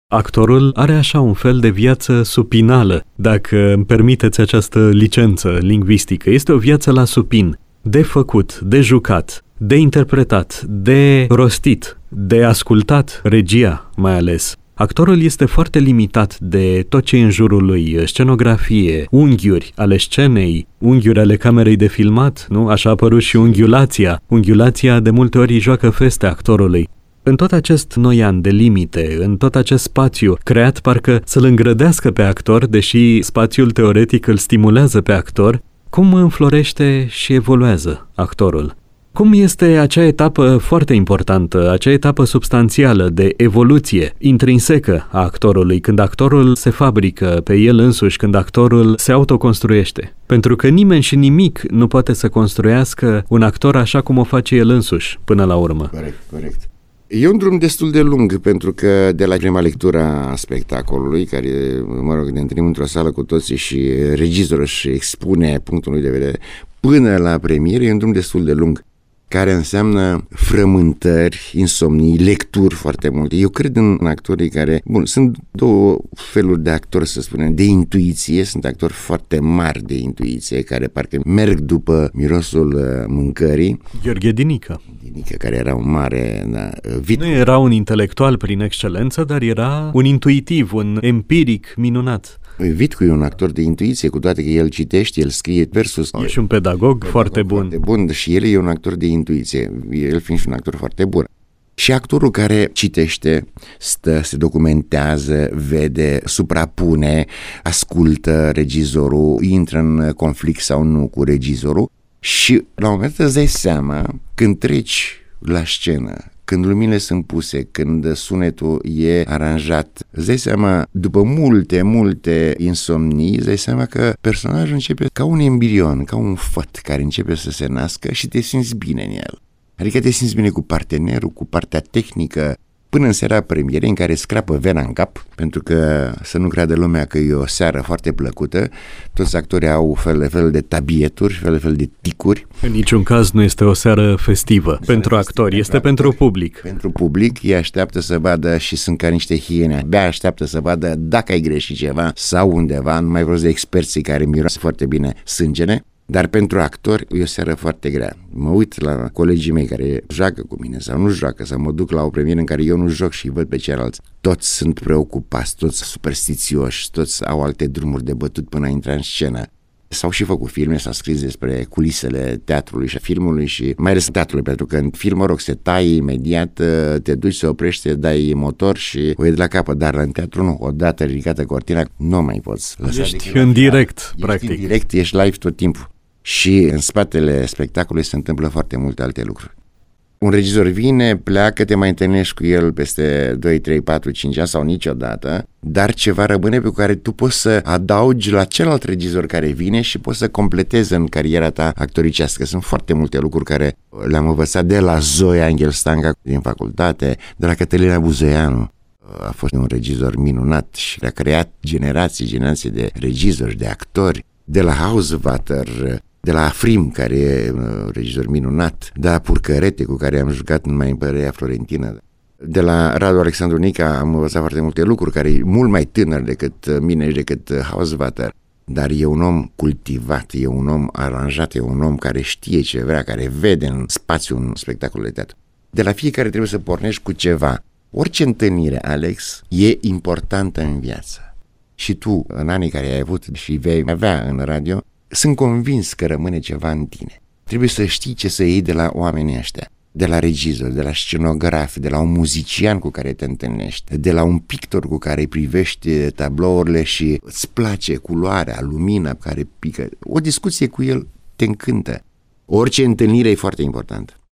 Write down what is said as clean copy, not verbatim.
Actorul are așa un fel de viață supinală, dacă îmi permiteți această licență lingvistică. Este o viață la supin, de făcut, de jucat, de interpretat, de rostit, de ascultat, regia mai ales. Actorul este foarte limitat de tot ce e în jurul lui, scenografie, unghiuri ale scenei, unghiuri ale camerei de filmat, nu? Așa a apărut și unghiulația. Unghiulația de multe ori joacă feste actorului. În tot acest noian de limite, în tot acest spațiu creat parcă să-l îngrădească pe actor, deși spațiul teoretic îl stimulează pe actor, cum înflorește și evoluează actorul? Cum este acea etapă foarte importantă, acea etapă substanțială de evoluție intrinsecă a actorului, când actorul se fabrică pe el însuși, când actorul se autoconstruiește? Pentru că nimeni și nimic nu poate să construiască un actor așa cum o face el însuși, până la urmă. Corect. E un drum destul de lung, pentru că de la prima lectură a spectacolului, care, ne întâlnim într-o sală cu toții și regizorul își expune punctul lui de vedere, până la premieră, e un drum destul de lung, care înseamnă frământări, insomnii, lecturi foarte multe. Eu cred în actorii care, sunt două feluri de actori, să spunem, de intuiție, sunt actori foarte mari de intuiție, care parcă merg după mirosul mâncării. Gheorghe Dinică, care era un mare... Nu era un intelectual prin excelență, dar era un intuitiv, un empiric minunat. Vitcu e un actor de intuiție, cu toate că el citește, el scrie versus. E și un pedagog foarte bun. Foarte bun, și el e un actor de intuiție, el fiind și un actor foarte bun. Și actorul care citește, stă, se documentează, vede, suprapune, ascultă regizorul, intră în conflict sau nu cu regizorul și la un moment dat îți dai seama, când treci la scenă, când luminile sunt puse, când sunetul e aranjat, îți dai seama, după multe insomnii, îți dai seama că personajul începe ca un embrion, ca un făt care începe să se nască și te simți bine în el. Adică te simți bine cu partenerul, cu partea tehnică, până în seara premierei în care scrapă vena în cap, pentru că să nu creadă lumea că e o seară foarte plăcută, toți actorii au fel de tabieturi, fel de ticuri. În niciun caz nu este o seară festivă pentru actori, este pentru public. Pentru public, ei așteaptă să vadă și sunt ca niște hiene, abia așteaptă să vadă dacă ai greșit ceva sau undeva, nu mai vreau de experții care miroase foarte bine sângene. Dar pentru actori e o seară foarte grea. Mă uit la colegii mei care joacă cu mine sau nu joacă, sau mă duc la o premieră în care eu nu joc și îi văd pe ceilalți. Toți sunt preocupați, toți superstițioși, toți au alte drumuri de bătut până a intra în scenă. S-au și făcut filme, s-au scris despre culisele teatrului și a filmului și mai ales teatrului, pentru că în film, se taie imediat, te duci, se oprește, dai motor și o iei de la capăt, dar în teatru nu, odată ridicată cortina, nu mai poți lăsa. Ești în direct, practic. Ești în direct, ești live tot timpul. Și în spatele spectacolului se întâmplă foarte multe alte lucruri. Un regizor vine, pleacă, te mai întâlnești cu el peste 2, 3, 4, 5 ani sau niciodată, dar ceva rămâne pe care tu poți să adaugi la celălalt regizor care vine și poți să completezi în cariera ta actoricească. Sunt foarte multe lucruri care le-am învățat de la Zoe Angel-Stanga din facultate, de la Cătălina Buzoianu. A fost un regizor minunat și a creat generații de regizori, de actori, de la Hausvater, de la Afrim, care e un regizor minunat, de la Purcărete, cu care am jucat în Mai Împărăria Florentină. De la Radu Alexandru Nica am învățat foarte multe lucruri, care e mult mai tânăr decât mine și decât Hausvater, dar e un om cultivat, e un om aranjat, e un om care știe ce vrea, care vede în spațiu un spectacol de teatru. De la fiecare trebuie să pornești cu ceva. Orice întâlnire, Alex, e importantă în viață. Și tu, în anii care ai avut și vei avea în radio, sunt convins că rămâne ceva în tine. Trebuie să știi ce să iei de la oamenii ăștia, de la regizor, de la scenograf, de la un muzician cu care te întâlnești, de la un pictor cu care privești tablourile și îți place culoarea, lumina care pică. O discuție cu el te încântă. Orice întâlnire e foarte importantă.